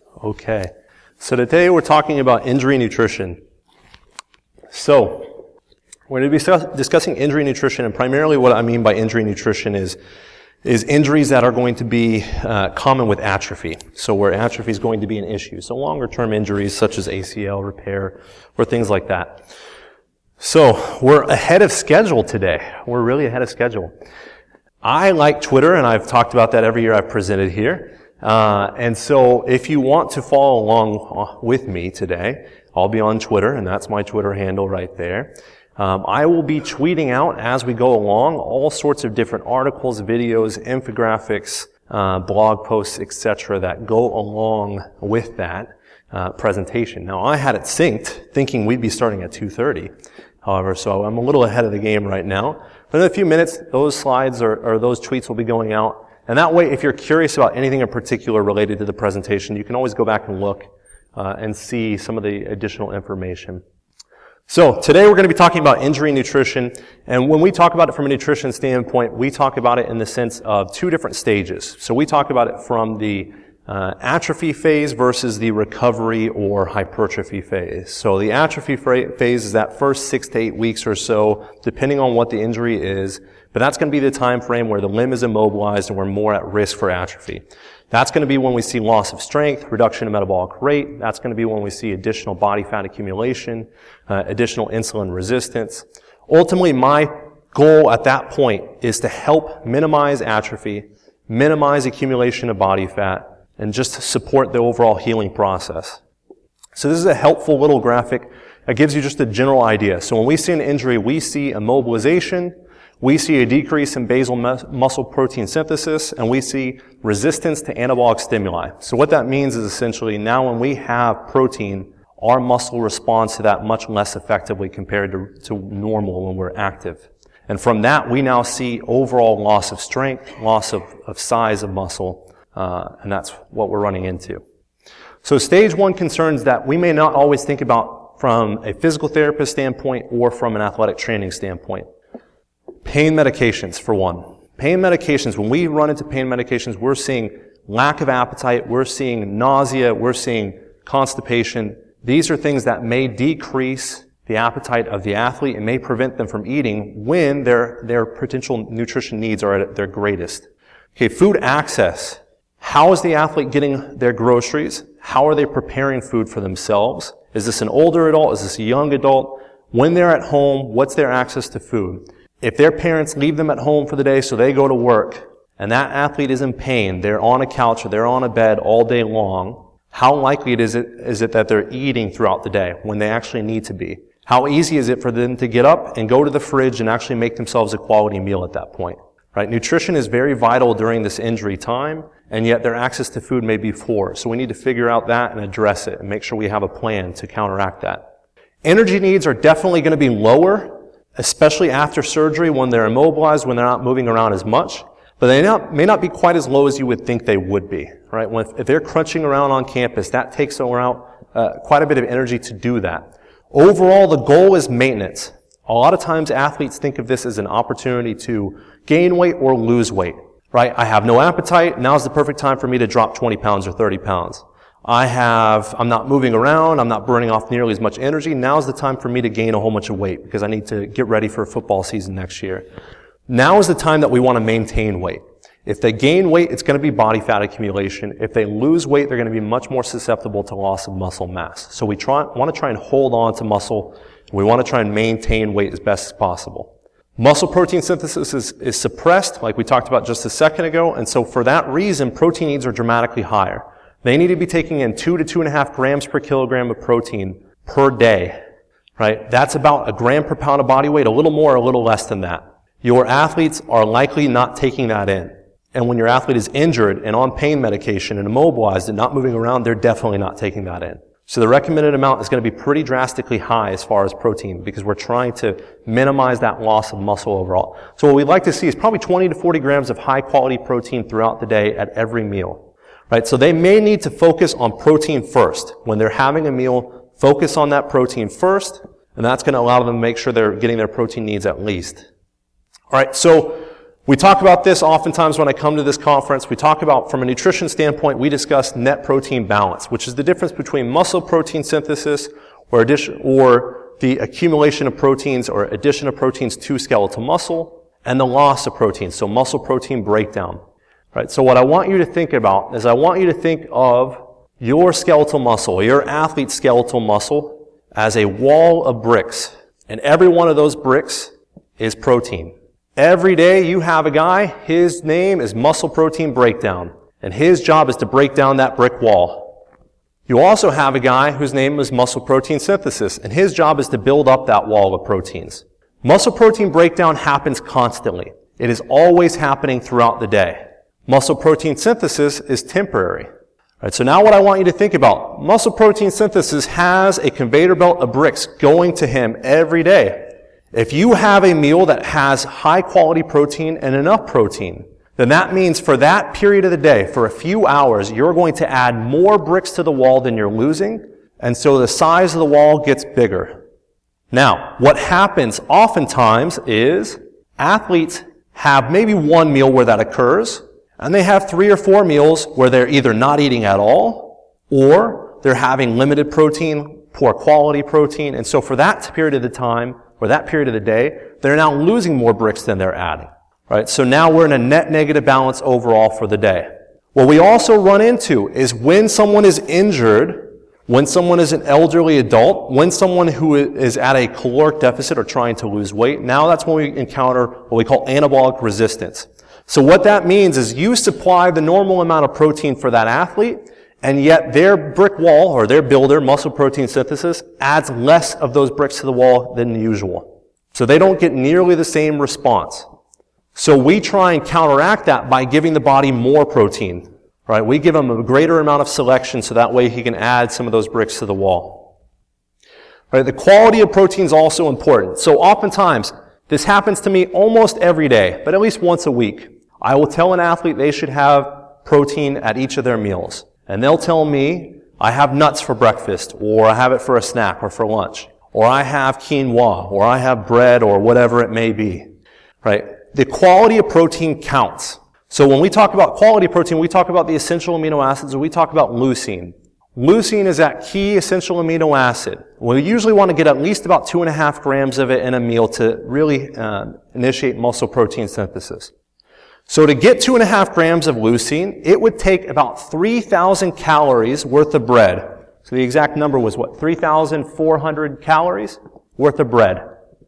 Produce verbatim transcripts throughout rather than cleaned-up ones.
Okay, so today we're talking about injury nutrition. So, we're going to be discussing injury nutrition, and primarily what I mean by injury nutrition is is injuries that are going to be uh, common with atrophy. So where atrophy is going to be an issue. So longer term injuries such as A C L repair or things like that. So we're ahead of schedule today. We're really ahead of schedule. I like Twitter, and I've talked about that every year I've presented here. Uh, and so if you want to follow along with me today, I'll be on Twitter, and that's my Twitter handle right there. Um, I will be tweeting out as we go along all sorts of different articles, videos, infographics, uh, blog posts, et cetera that go along with that uh, presentation. Now, I had it synced, thinking we'd be starting at two thirty. However, so I'm a little ahead of the game right now. But in a few minutes, those slides or, or those tweets will be going out. And that way, if you're curious about anything in particular related to the presentation, you can always go back and look uh, and see some of the additional information. So today we're going to be talking about injury nutrition, and when we talk about it from a nutrition standpoint, we talk about it in the sense of two different stages. So we talk about it from the uh, atrophy phase versus the recovery or hypertrophy phase. So the atrophy phase is that first six to eight weeks or so, depending on what the injury is, but that's going to be the time frame where the limb is immobilized and we're more at risk for atrophy. That's going to be when we see loss of strength, reduction in metabolic rate. That's going to be when we see additional body fat accumulation, uh, additional insulin resistance. Ultimately, my goal at that point is to help minimize atrophy, minimize accumulation of body fat, and just support the overall healing process. So this is a helpful little graphic that gives you just a general idea. So when we see an injury, we see immobilization, we see a decrease in basal muscle protein synthesis, and we see resistance to anabolic stimuli. So what that means is essentially now when we have protein, our muscle responds to that much less effectively compared to, to normal when we're active. And from that, we now see overall loss of strength, loss of, of size of muscle, uh, and that's what we're running into. So stage one concerns that we may not always think about from a physical therapist standpoint or from an athletic training standpoint. Pain medications, for one. Pain medications, when we run into pain medications, we're seeing lack of appetite, we're seeing nausea, we're seeing constipation. These are things that may decrease the appetite of the athlete and may prevent them from eating when their, their potential nutrition needs are at their greatest. Okay, food access. How is the athlete getting their groceries? How are they preparing food for themselves? Is this an older adult? Is this a young adult? When they're at home, what's their access to food? If their parents leave them at home for the day so they go to work, and that athlete is in pain, they're on a couch or they're on a bed all day long, how likely is it, is it that they're eating throughout the day when they actually need to be? How easy is it for them to get up and go to the fridge and actually make themselves a quality meal at that point? Right? Nutrition is very vital during this injury time, and yet their access to food may be poor. So we need to figure out that and address it and make sure we have a plan to counteract that. Energy needs are definitely going to be lower, especially after surgery when they're immobilized, when they're not moving around as much. But they not, may not be quite as low as you would think they would be, right? When, if they're crunching around on campus, that takes around uh, quite a bit of energy to do that. Overall, the goal is maintenance. A lot of times athletes think of this as an opportunity to gain weight or lose weight, right? I have no appetite. Now's the perfect time for me to drop twenty pounds or thirty pounds. I have, I'm not moving around, I'm not burning off nearly as much energy. Now's the time for me to gain a whole bunch of weight because I need to get ready for football season next year. Now is the time that we want to maintain weight. If they gain weight, it's going to be body fat accumulation. If they lose weight, they're going to be much more susceptible to loss of muscle mass. So we try, want to try and hold on to muscle. We want to try and maintain weight as best as possible. Muscle protein synthesis is, is suppressed, like we talked about just a second ago, and so for that reason, protein needs are dramatically higher. They need to be taking in two to two and a half grams per kilogram of protein per day, right? That's about a gram per pound of body weight, a little more, a little less than that. Your athletes are likely not taking that in. And when your athlete is injured and on pain medication and immobilized and not moving around, they're definitely not taking that in. So the recommended amount is going to be pretty drastically high as far as protein because we're trying to minimize that loss of muscle overall. So what we'd like to see is probably twenty to forty grams of high quality protein throughout the day at every meal. Right, so they may need to focus on protein first. When they're having a meal, focus on that protein first, and that's going to allow them to make sure they're getting their protein needs at least. All right, so We talk about this oftentimes when I come to this conference. We talk about, from a nutrition standpoint, we discuss net protein balance, which is the difference between muscle protein synthesis or addition, or the accumulation of proteins or addition of proteins to skeletal muscle, and the loss of proteins, so muscle protein breakdown. Right? So what I want you to think about is I want you to think of your skeletal muscle, your athlete's skeletal muscle, as a wall of bricks. And every one of those bricks is protein. Every day you have a guy, his name is muscle protein breakdown, and his job is to break down that brick wall. You also have a guy whose name is muscle protein synthesis, and his job is to build up that wall of proteins. Muscle protein breakdown happens constantly. It is always happening throughout the day. Muscle protein synthesis is temporary. All right, so now what I want you to think about, muscle protein synthesis has a conveyor belt of bricks going to him every day. If you have a meal that has high quality protein and enough protein, then that means for that period of the day, for a few hours, you're going to add more bricks to the wall than you're losing, and so the size of the wall gets bigger. Now, what happens oftentimes is athletes have maybe one meal where that occurs, and they have three or four meals where they're either not eating at all, or they're having limited protein, poor quality protein, and so for that period of the time, or that period of the day, they're now losing more bricks than they're adding. Right? So now we're in a net negative balance overall for the day. What we also run into is when someone is injured, when someone is an elderly adult, when someone who is at a caloric deficit or trying to lose weight, now that's when we encounter what we call anabolic resistance. So what that means is you supply the normal amount of protein for that athlete, and yet their brick wall, or their builder, muscle protein synthesis, adds less of those bricks to the wall than usual. So they don't get nearly the same response. So we try and counteract that by giving the body more protein. Right? We give him a greater amount of selection so that way he can add some of those bricks to the wall. Right? The quality of protein is also important. So oftentimes, this happens to me almost every day, but at least once a week. I will tell an athlete they should have protein at each of their meals. And they'll tell me, I have nuts for breakfast, or I have it for a snack or for lunch, or I have quinoa, or I have bread, or whatever it may be. Right? The quality of protein counts. So when we talk about quality protein, we talk about the essential amino acids, or we talk about leucine. Leucine is that key essential amino acid. We usually want to get at least about two and a half grams of it in a meal to really uh, initiate muscle protein synthesis. So to get two and a half grams of leucine, it would take about three thousand calories worth of bread. So the exact number was what? three thousand four hundred calories worth of bread.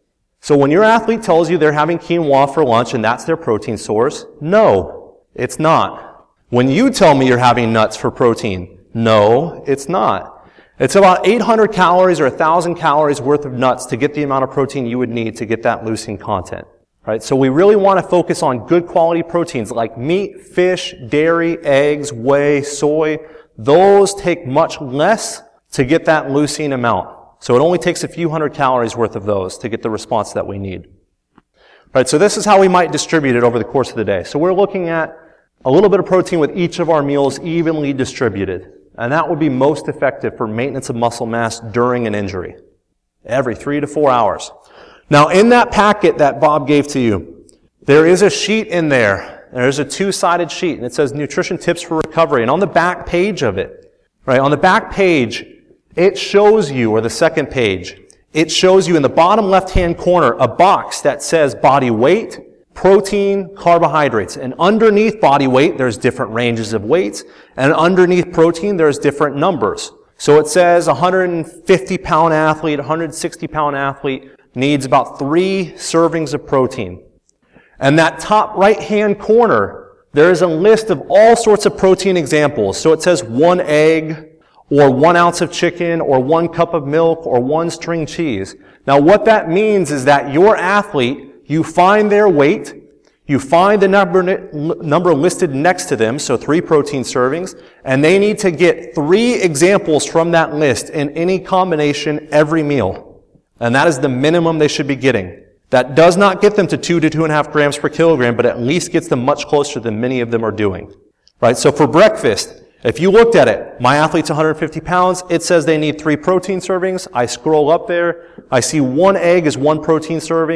So when your athlete tells you they're having quinoa for lunch and that's their protein source, no, it's not. When you tell me you're having nuts for protein, no, it's not. It's about eight hundred calories or one thousand calories worth of nuts to get the amount of protein you would need to get that leucine content. Right? So we really want to focus on good quality proteins like meat, fish, dairy, eggs, whey, soy. Those take much less to get that leucine amount. So it only takes a few hundred calories worth of those to get the response that we need. Right? So this is how we might distribute it over the course of the day. So we're looking at a little bit of protein with each of our meals evenly distributed. And that would be most effective for maintenance of muscle mass during an injury. Every three to four hours. Now, in that packet that Bob gave to you, there is a sheet in there. There's a two-sided sheet, and it says Nutrition Tips for Recovery. And on the back page of it, right, on the back page, it shows you, or the second page, it shows you in the bottom left-hand corner a box that says body weight, protein, carbohydrates. And underneath body weight, there's different ranges of weights, and underneath protein, there's different numbers. So it says a one hundred fifty pound athlete, one hundred sixty pound athlete, needs about three servings of protein. And that top right-hand corner, there is a list of all sorts of protein examples. So it says one egg, or one ounce of chicken, or one cup of milk, or one string cheese. Now what that means is that your athlete, you find their weight, you find the number, number listed next to them, so three protein servings, and they need to get three examples from that list in any combination every meal. And that is the minimum they should be getting. That does not get them to two to two and a half grams per kilogram, but at least gets them much closer than many of them are doing. Right? So for breakfast, if you looked at it, my athlete's one hundred fifty pounds, it says they need three protein servings. I scroll up there, I see one egg is one protein serving,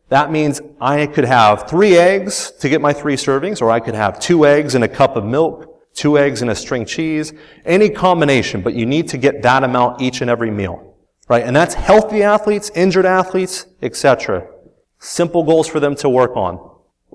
That means I could have three eggs to get my three servings, or I could have two eggs and a cup of milk, two eggs and a string cheese, any combination, but you need to get that amount each and every meal, right? And that's healthy athletes, injured athletes, et cetera. Simple goals for them to work on.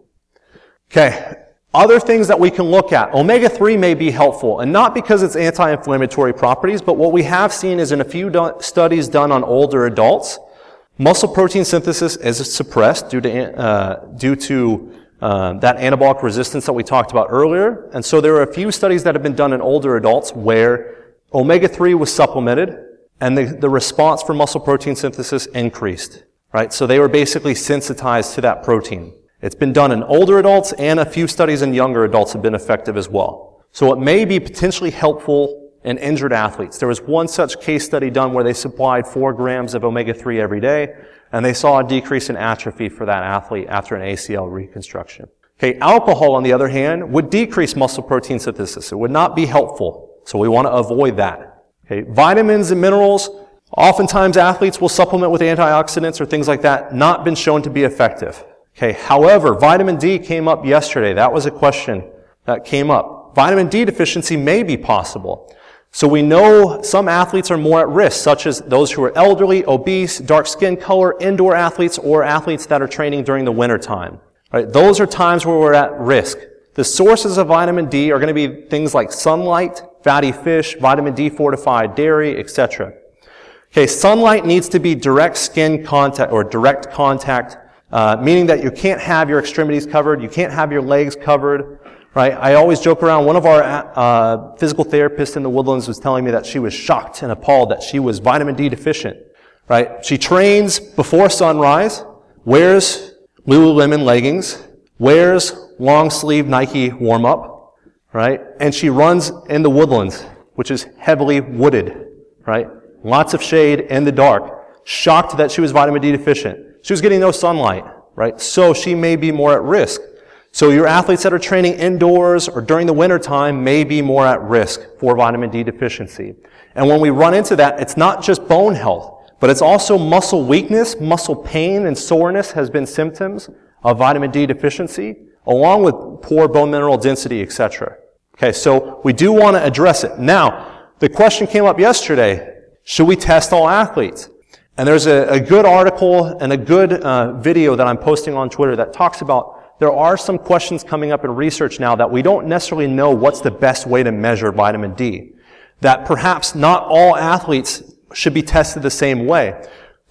Okay. Other things that we can look at. omega three may be helpful, and not because it's anti-inflammatory properties, but what we have seen is in a few do- studies done on older adults, muscle protein synthesis is suppressed due to, uh, due to uh, that anabolic resistance that we talked about earlier. And so there are a few studies that have been done in older adults where omega three was supplemented, and the, the response for muscle protein synthesis increased, right? So they were basically sensitized to that protein. It's been done in older adults, and a few studies in younger adults have been effective as well. So it may be potentially helpful in injured athletes. There was one such case study done where they supplied four grams of omega three every day, and they saw a decrease in atrophy for that athlete after an A C L reconstruction. Okay, alcohol, on the other hand, would decrease muscle protein synthesis. It would not be helpful, so we want to avoid that. Okay, vitamins and minerals, oftentimes athletes will supplement with antioxidants or things like that, not been shown to be effective. Okay, however, vitamin D came up yesterday. That was a question that came up. Vitamin D deficiency may be possible. So we know some athletes are more at risk, such as those who are elderly, obese, dark skin color, indoor athletes, or athletes that are training during the winter time. Right? Those are times where we're at risk. The sources of vitamin D are going to be things like sunlight, fatty fish, vitamin D fortified dairy, et cetera. Okay, sunlight needs to be direct skin contact or direct contact, uh, meaning that you can't have your extremities covered, you can't have your legs covered. Right? I always joke around. One of our uh, physical therapists in the Woodlands was telling me that she was shocked and appalled that she was vitamin D deficient. Right? She trains before sunrise, wears Lululemon leggings, wears long sleeve Nike warm up, right? And she runs in the Woodlands, which is heavily wooded, right? Lots of shade in the dark. Shocked that she was vitamin D deficient. She was getting no sunlight, right? So she may be more at risk. So your athletes that are training indoors or during the winter time may be more at risk for vitamin D deficiency. And when we run into that, it's not just bone health, but it's also muscle weakness, muscle pain, and soreness has been symptoms of vitamin D deficiency, along with poor bone mineral density, et cetera. Okay, so we do want to address it. Now, the question came up yesterday, should we test all athletes? And there's a, a good article and a good uh, video that I'm posting on Twitter that talks about there are some questions coming up in research now that we don't necessarily know what's the best way to measure vitamin D. That perhaps not all athletes should be tested the same way.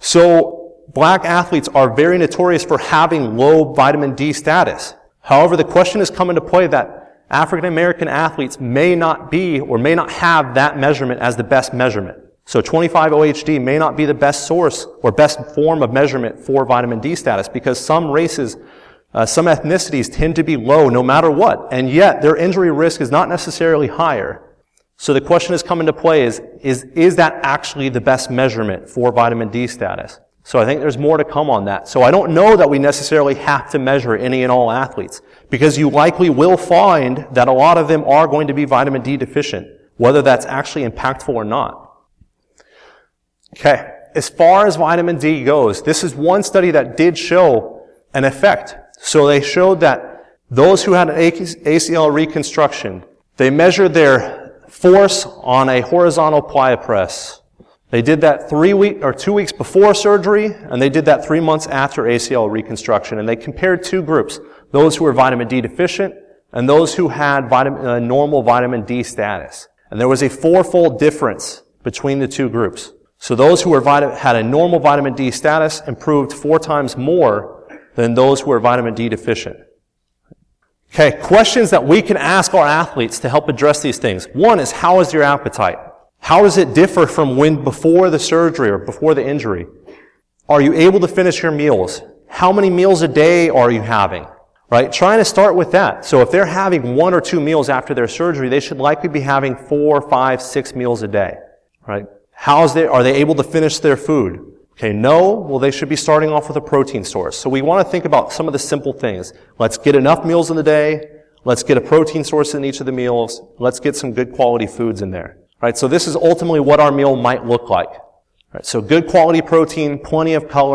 So black athletes are very notorious for having low vitamin D status. However, the question has come into play that African American athletes may not be or may not have that measurement as the best measurement. So twenty-five O H D may not be the best source or best form of measurement for vitamin D status because some races Uh, some ethnicities tend to be low no matter what, and yet their injury risk is not necessarily higher. So the question has come into play is, is, is that actually the best measurement for vitamin D status? So I think there's more to come on that. So I don't know that we necessarily have to measure any and all athletes, because you likely will find that a lot of them are going to be vitamin D deficient, whether that's actually impactful or not. Okay, as far as vitamin D goes, this is one study that did show an effect. So they showed that those who had an A C L reconstruction, they measured their force on a horizontal plyo press. They did that three week or two weeks before surgery, and they did that three months after A C L reconstruction. And they compared two groups: those who were vitamin D deficient and those who had vitamin, uh, normal vitamin D status. And there was a fourfold difference between the two groups. So those who were vitamin, had a normal vitamin D status improved four times more than those who are vitamin D deficient. Okay, questions that we can ask our athletes to help address these things. One is, how is your appetite? How does it differ from when before the surgery or before the injury? Are you able to finish your meals? How many meals a day are you having? Right? Trying to start with that. So if they're having one or two meals after their surgery, they should likely be having four, five, six meals a day. Right? How's they, are they able to finish their food? Okay, no, well, they should be starting off with a protein source. So we want to think about some of the simple things. Let's get enough meals in the day. Let's get a protein source in each of the meals. Let's get some good quality foods in there. Right, so this is ultimately what our meal might look like. Right, so good quality protein, plenty of color,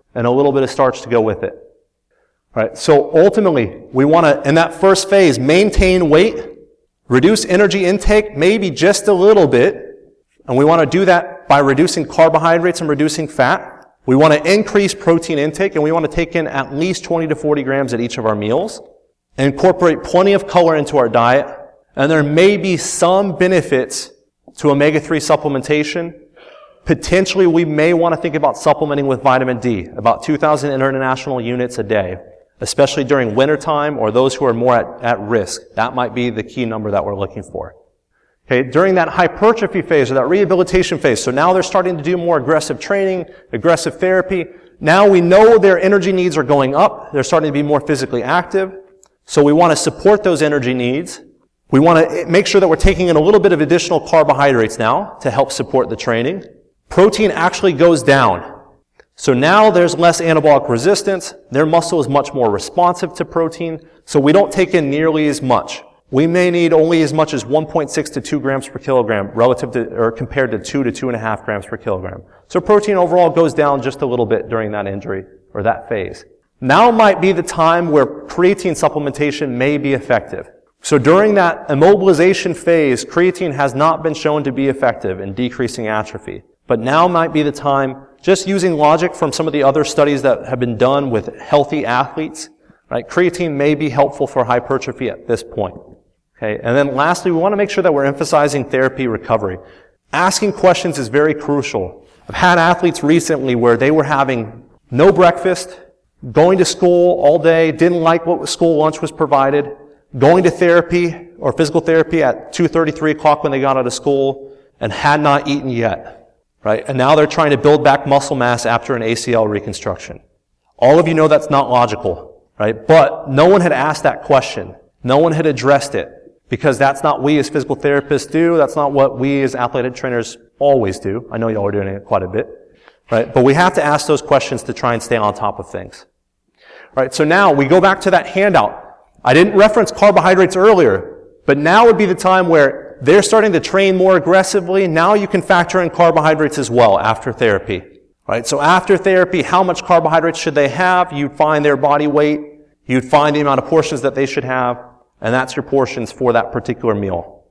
and a little bit of starch to go with it. All right, so ultimately, we want to, in that first phase, maintain weight, reduce energy intake, maybe just a little bit, and we want to do that by reducing carbohydrates and reducing fat. We want to increase protein intake, and we want to take in at least twenty to forty grams at each of our meals, and incorporate plenty of color into our diet, and there may be some benefits to omega three supplementation. Potentially, we may want to think about supplementing with vitamin D, about two thousand international units a day, especially during wintertime or those who are more at, at risk. That might be the key number that we're looking for. Okay, during that hypertrophy phase or that rehabilitation phase, so now they're starting to do more aggressive training, aggressive therapy. Now we know their energy needs are going up. They're starting to be more physically active. So we want to support those energy needs. We want to make sure that we're taking in a little bit of additional carbohydrates now to help support the training. Protein actually goes down. So now there's less anabolic resistance. Their muscle is much more responsive to protein. So we don't take in nearly as much. We may need only as much as one point six to two grams per kilogram relative to, or compared to two to two and a half grams per kilogram. So protein overall goes down just a little bit during that injury or that phase. Now might be the time where creatine supplementation may be effective. So during that immobilization phase, creatine has not been shown to be effective in decreasing atrophy. But now might be the time, just using logic from some of the other studies that have been done with healthy athletes, right? Creatine may be helpful for hypertrophy at this point. Okay, and then lastly, we want to make sure that we're emphasizing therapy recovery. Asking questions is very crucial. I've had athletes recently where they were having no breakfast, going to school all day, didn't like what school lunch was provided, going to therapy or physical therapy at two thirty, three o'clock when they got out of school, and had not eaten yet, right? And now they're trying to build back muscle mass after an A C L reconstruction. All of you know that's not logical, right? But no one had asked that question. No one had addressed it. Because that's not what we as physical therapists do. That's not what we as athletic trainers always do. I know y'all are doing it quite a bit, right? But we have to ask those questions to try and stay on top of things. Right, so now we go back to that handout. I didn't reference carbohydrates earlier, but now would be the time where they're starting to train more aggressively. Now you can factor in carbohydrates as well after therapy. Right, so after therapy, how much carbohydrates should they have? You'd find their body weight. You'd find the amount of portions that they should have. And that's your portions for that particular meal.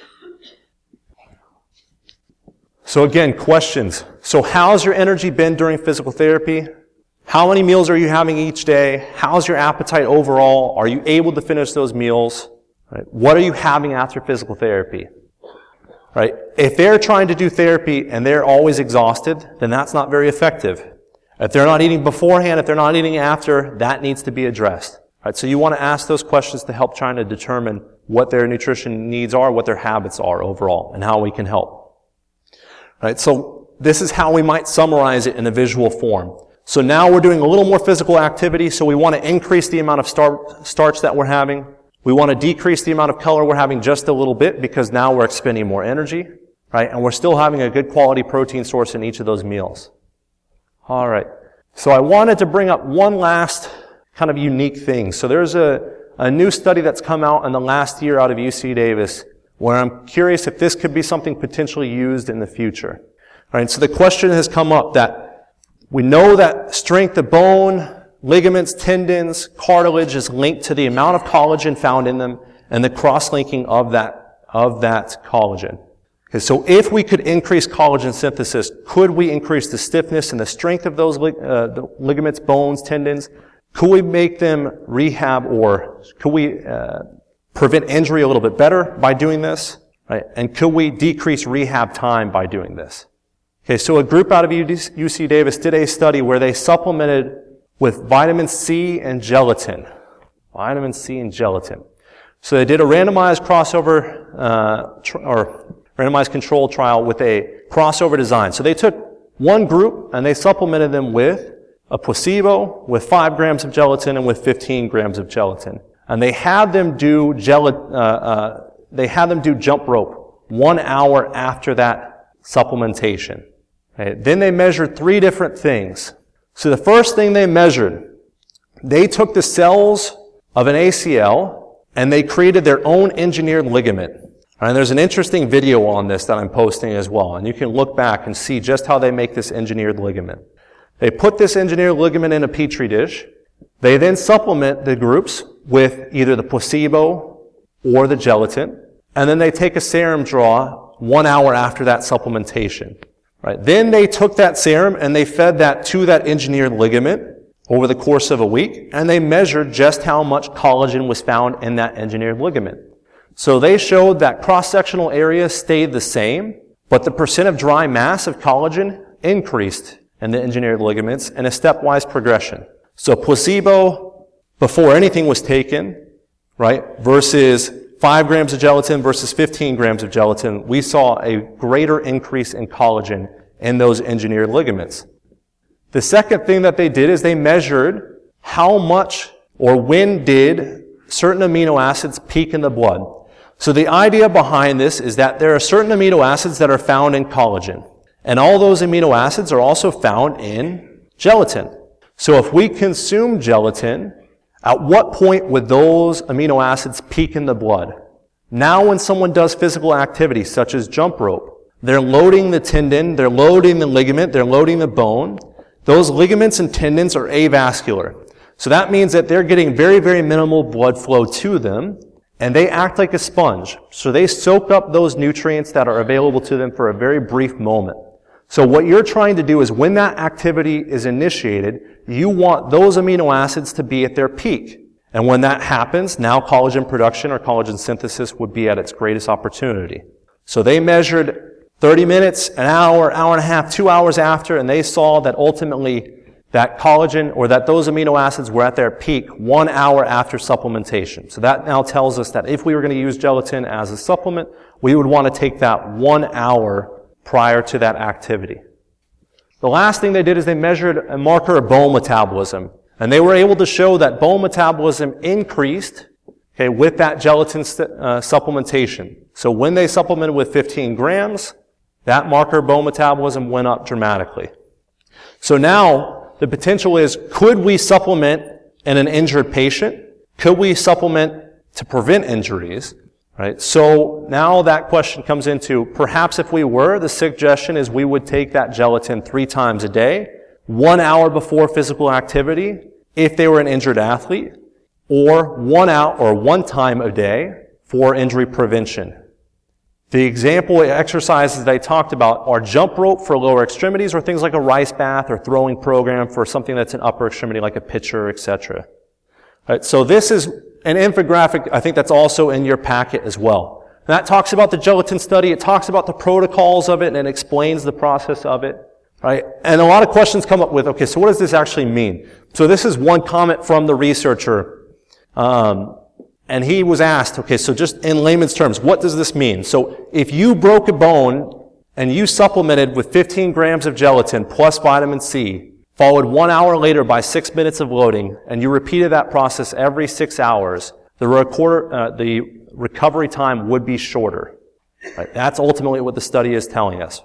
So again, questions. So how's your energy been during physical therapy? How many meals are you having each day? How's your appetite overall? Are you able to finish those meals? Right? What are you having after physical therapy? Right? If they're trying to do therapy and they're always exhausted, then that's not very effective. If they're not eating beforehand, if they're not eating after, that needs to be addressed. Right, so you want to ask those questions to help trying to determine what their nutrition needs are, what their habits are overall, and how we can help. Right, so this is how we might summarize it in a visual form. So now we're doing a little more physical activity, so we want to increase the amount of star- starch that we're having. We want to decrease the amount of color we're having just a little bit because now we're expending more energy, right? And we're still having a good quality protein source in each of those meals. All right. So I wanted to bring up one last kind of unique thing. So there's a, a new study that's come out in the last year out of U C Davis where I'm curious if this could be something potentially used in the future. All right, so the question has come up that we know that strength of bone, ligaments, tendons, cartilage is linked to the amount of collagen found in them and the cross-linking of that, of that collagen. Okay, so if we could increase collagen synthesis, could we increase the stiffness and the strength of those lig- uh, the ligaments, bones, tendons? Could we make them rehab or could we uh, prevent injury a little bit better by doing this? Right? And could we decrease rehab time by doing this? Okay, so a group out of U C Davis did a study where they supplemented with vitamin C and gelatin. Vitamin C and gelatin. So they did a randomized crossover uh, tr- or randomized control trial with a crossover design. So they took one group and they supplemented them with a placebo with five grams of gelatin and with fifteen grams of gelatin. And they had them do gel- uh, uh, they had them do jump rope one hour after that supplementation. Okay. Then they measured three different things. So the first thing they measured, they took the cells of an A C L and they created their own engineered ligament. And there's an interesting video on this that I'm posting as well. And you can look back and see just how they make this engineered ligament. They put this engineered ligament in a petri dish. They then supplement the groups with either the placebo or the gelatin, and then they take a serum draw one hour after that supplementation. Right? Then they took that serum and they fed that to that engineered ligament over the course of a week, and they measured just how much collagen was found in that engineered ligament. So they showed that cross-sectional area stayed the same, but the percent of dry mass of collagen increased in the engineered ligaments in a stepwise progression. So placebo, before anything was taken, right, versus five grams of gelatin versus fifteen grams of gelatin, we saw a greater increase in collagen in those engineered ligaments. The second thing that they did is they measured how much or when did certain amino acids peak in the blood. So the idea behind this is that there are certain amino acids that are found in collagen. And all those amino acids are also found in gelatin. So if we consume gelatin, at what point would those amino acids peak in the blood? Now when someone does physical activity such as jump rope, they're loading the tendon, they're loading the ligament, they're loading the bone. Those ligaments and tendons are avascular. So that means that they're getting very, very minimal blood flow to them, and they act like a sponge. So they soak up those nutrients that are available to them for a very brief moment. So what you're trying to do is when that activity is initiated, you want those amino acids to be at their peak. And when that happens, now collagen production or collagen synthesis would be at its greatest opportunity. So they measured thirty minutes, an hour, hour and a half, two hours after, and they saw that ultimately that collagen or that those amino acids were at their peak one hour after supplementation. So that now tells us that if we were going to use gelatin as a supplement, we would want to take that one hour prior to that activity. The last thing they did is they measured a marker of bone metabolism. And they were able to show that bone metabolism increased, okay, with that gelatin st- uh, supplementation. So when they supplemented with fifteen grams, that marker of bone metabolism went up dramatically. So now the potential is, could we supplement in an injured patient? Could we supplement to prevent injuries? Right? So now that question comes into, perhaps if we were, the suggestion is we would take that gelatin three times a day, one hour before physical activity, if they were an injured athlete, or one hour or one time a day for injury prevention. The example exercises that I talked about are jump rope for lower extremities, or things like a rice bath or throwing program for something that's an upper extremity like a pitcher, et cetera. Right, so this is an infographic, I think that's also in your packet as well. And that talks about the gelatin study, it talks about the protocols of it, and it explains the process of it. Right? And a lot of questions come up with, okay, so what does this actually mean? So this is one comment from the researcher. Um, and he was asked, okay, so just in layman's terms, what does this mean? So if you broke a bone and you supplemented with fifteen grams of gelatin plus vitamin C, followed one hour later by six minutes of loading, and you repeated that process every six hours, the, record, uh, the recovery time would be shorter. Right? That's ultimately what the study is telling us.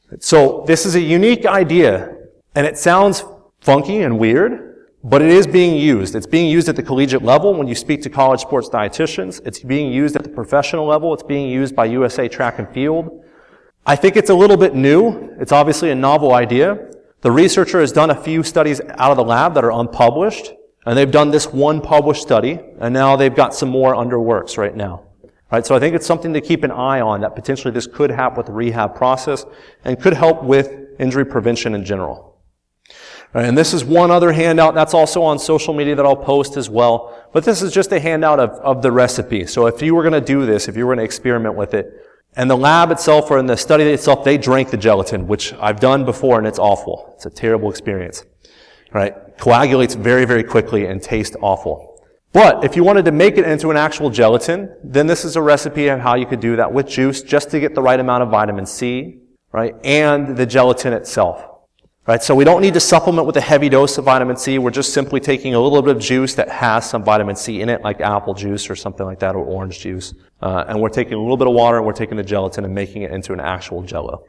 So this is a unique idea, and it sounds funky and weird, but it is being used. It's being used at the collegiate level when you speak to college sports dietitians. It's being used at the professional level. It's being used by U S A Track and Field. I think it's a little bit new. It's obviously a novel idea. The researcher has done a few studies out of the lab that are unpublished, and they've done this one published study, and now they've got some more under works right now. Right, so I think it's something to keep an eye on, that potentially this could help with the rehab process and could help with injury prevention in general. Right, and this is one other handout that's also on social media that I'll post as well. But this is just a handout of, of the recipe. So if you were going to do this, if you were going to experiment with it, and the lab itself or in the study itself, they drank the gelatin, which I've done before, and it's awful. It's a terrible experience. Right, coagulates very, very quickly and tastes awful. But if you wanted to make it into an actual gelatin, then this is a recipe of how you could do that with juice just to get the right amount of vitamin C, right, and the gelatin itself. Right, so we don't need to supplement with a heavy dose of vitamin C. We're just simply taking a little bit of juice that has some vitamin C in it, like apple juice or something like that, or orange juice. Uh, and we're taking a little bit of water and we're taking the gelatin and making it into an actual jello.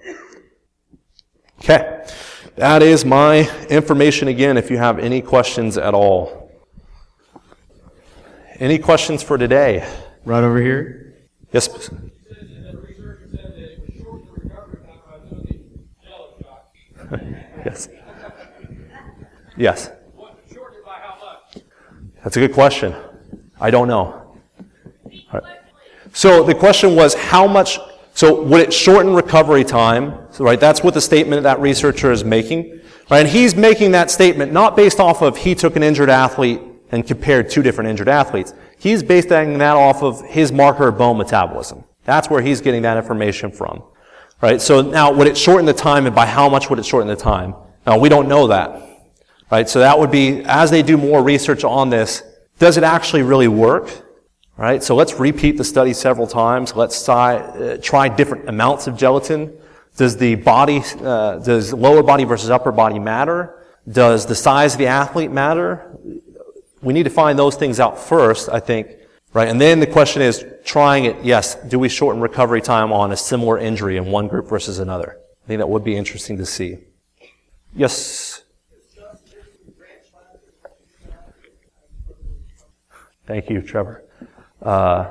Okay. That is my information again, if you have any questions at all. Any questions for today? Right over here. Yes. Yes. Yes. What, shorten it by how much? That's a good question. I don't know. All right. So the question was how much, so would it shorten recovery time? So, right, that's what the statement that researcher is making. Right, and he's making that statement not based off of he took an injured athlete and compared two different injured athletes. He's basing that off of his marker of bone metabolism. That's where he's getting that information from. Right, so now would it shorten the time, and by how much would it shorten the time? Now we don't know that. Right, so that would be, as they do more research on this, does it actually really work? Right, so let's repeat the study several times. Let's try, uh, try different amounts of gelatin. Does the body, uh, does lower body versus upper body matter? Does the size of the athlete matter? We need to find those things out first, I think, right? And then the question is, trying it, yes, do we shorten recovery time on a similar injury in one group versus another? I think that would be interesting to see. Yes? Thank you, Trevor. Uh,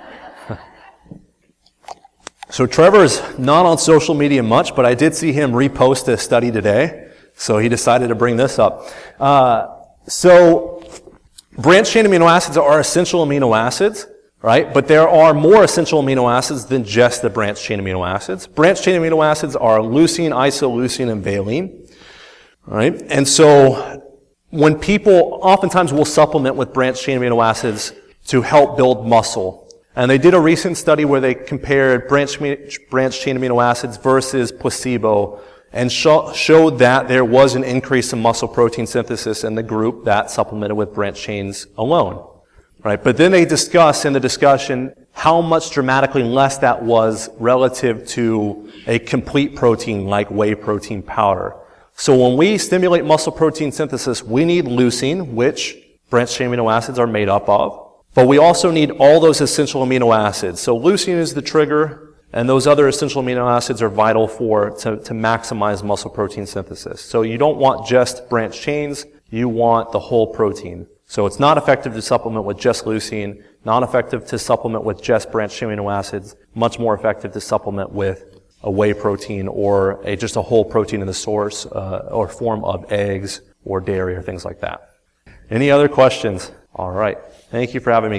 so Trevor's not on social media much, but I did see him repost a study today, so he decided to bring this up. Uh, so branched chain amino acids are essential amino acids, right? But there are more essential amino acids than just the branched chain amino acids. Branched chain amino acids are leucine, isoleucine, and valine, right? And so when people oftentimes will supplement with branched chain amino acids to help build muscle. And they did a recent study where they compared branched, branched chain amino acids versus placebo and sh- showed that there was an increase in muscle protein synthesis in the group that supplemented with branched chains alone. Right? But then they discuss in the discussion how much dramatically less that was relative to a complete protein like whey protein powder. So when we stimulate muscle protein synthesis, we need leucine, which branched chain amino acids are made up of. But we also need all those essential amino acids. So leucine is the trigger, and those other essential amino acids are vital for to, to maximize muscle protein synthesis. So you don't want just branched chains, you want the whole protein. So it's not effective to supplement with just leucine, not effective to supplement with just branched chain amino acids, much more effective to supplement with a whey protein or a, just a whole protein in the source uh, or form of eggs or dairy or things like that. Any other questions? All right. Thank you for having me.